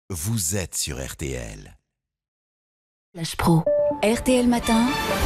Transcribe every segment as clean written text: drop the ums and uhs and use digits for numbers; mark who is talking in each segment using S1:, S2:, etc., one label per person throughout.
S1: Vous êtes sur RTL.
S2: Flash Pro. RTL Matin.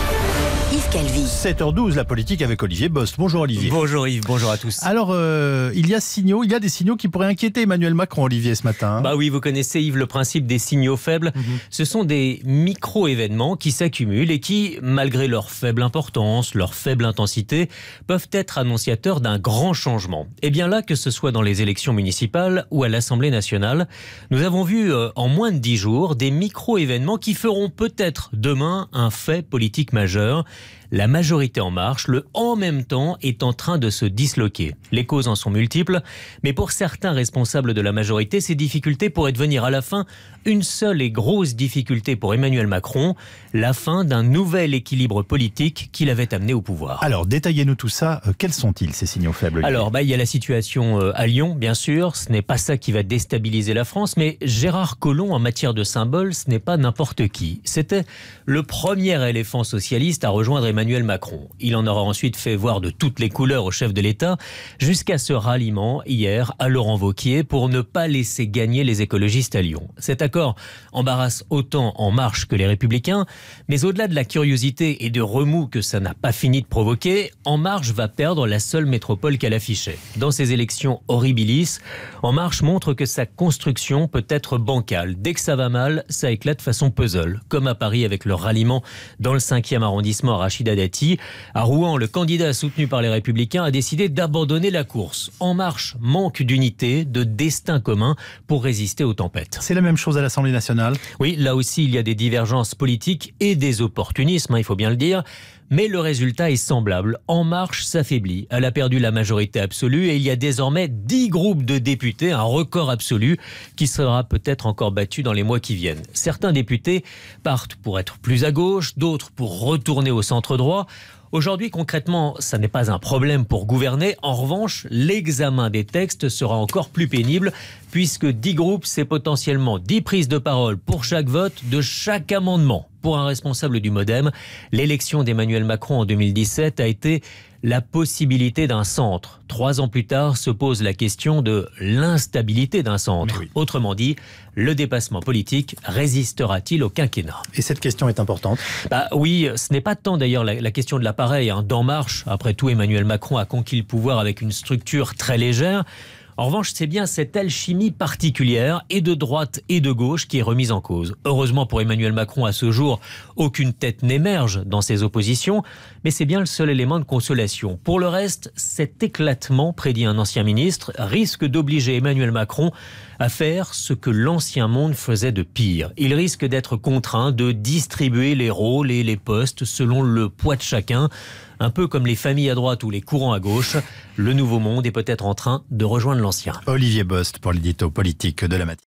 S2: Yves Calvi.
S3: 7h12, la politique avec Olivier Bost. Bonjour Olivier.
S4: Bonjour Yves, bonjour à tous.
S3: Alors, il y a des signaux qui pourraient inquiéter Emmanuel Macron, Olivier, ce matin.
S4: Bah oui, vous connaissez Yves le principe des signaux faibles. Ce sont des micro-événements qui s'accumulent et qui, malgré leur faible importance, leur faible intensité, peuvent être annonciateurs d'un grand changement. Et bien là, que ce soit dans les élections municipales ou à l'Assemblée nationale, nous avons vu en moins de 10 jours des micro-événements qui feront peut-être demain un fait politique majeur. La majorité en marche, le en même temps, est en train de se disloquer. Les causes en sont multiples, mais pour certains responsables de la majorité, ces difficultés pourraient devenir à la fin une seule et grosse difficulté pour Emmanuel Macron, la fin d'un nouvel équilibre politique qu'il avait amené au pouvoir.
S3: Alors, détaillez-nous tout ça. Quels sont-ils, ces signaux faibles, Olivier ?
S4: Alors, il y a la situation à Lyon, bien sûr. Ce n'est pas ça qui va déstabiliser la France, mais Gérard Collomb, en matière de symboles, ce n'est pas n'importe qui. C'était le premier éléphant socialiste à rejoindre Emmanuel Macron. Il en aura ensuite fait voir de toutes les couleurs au chef de l'État, jusqu'à ce ralliement hier à Laurent Wauquiez pour ne pas laisser gagner les écologistes à Lyon. Cet accord embarrasse autant En Marche que les Républicains, mais au-delà de la curiosité et de remous que ça n'a pas fini de provoquer, En Marche va perdre la seule métropole qu'elle affichait. Dans ces élections horribilis, En Marche montre que sa construction peut être bancale. Dès que ça va mal, ça éclate façon puzzle, comme à Paris avec le ralliement dans le 5e arrondissement à Rachida Dati. À Rouen, le candidat soutenu par les Républicains a décidé d'abandonner la course. En Marche manque d'unité, de destin commun pour résister aux tempêtes.
S3: C'est la même chose à l'Assemblée nationale ?
S4: Oui, là aussi, il y a des divergences politiques et des opportunismes, il faut bien le dire. Mais le résultat est semblable. En Marche s'affaiblit. Elle a perdu la majorité absolue et il y a désormais 10 groupes de députés, un record absolu, qui sera peut-être encore battu dans les mois qui viennent. Certains députés partent pour être plus à gauche, d'autres pour retourner au centre droit. Aujourd'hui, concrètement, ça n'est pas un problème pour gouverner. En revanche, l'examen des textes sera encore plus pénible puisque 10 groupes, c'est potentiellement 10 prises de parole pour chaque vote de chaque amendement. Pour un responsable du MoDem, l'élection d'Emmanuel Macron en 2017 a été la possibilité d'un centre. 3 ans plus tard se pose la question de l'instabilité d'un centre. Oui. Autrement dit, le dépassement politique résistera-t-il au quinquennat ?
S3: Et cette question est importante.
S4: Oui, ce n'est pas tant d'ailleurs la question de l'appareil. D'En Marche, après tout, Emmanuel Macron a conquis le pouvoir avec une structure très légère. En revanche, c'est bien cette alchimie particulière, et de droite et de gauche, qui est remise en cause. Heureusement pour Emmanuel Macron, à ce jour, aucune tête n'émerge dans ses oppositions, mais c'est bien le seul élément de consolation. Pour le reste, cet éclatement, prédit un ancien ministre, risque d'obliger Emmanuel Macron à faire ce que l'ancien monde faisait de pire. Il risque d'être contraint de distribuer les rôles et les postes selon le poids de chacun, un peu comme les familles à droite ou les courants à gauche. Le nouveau monde est peut-être en train de rejoindre l'ancien.
S3: Olivier Bost pour l'édito politique de la matinée.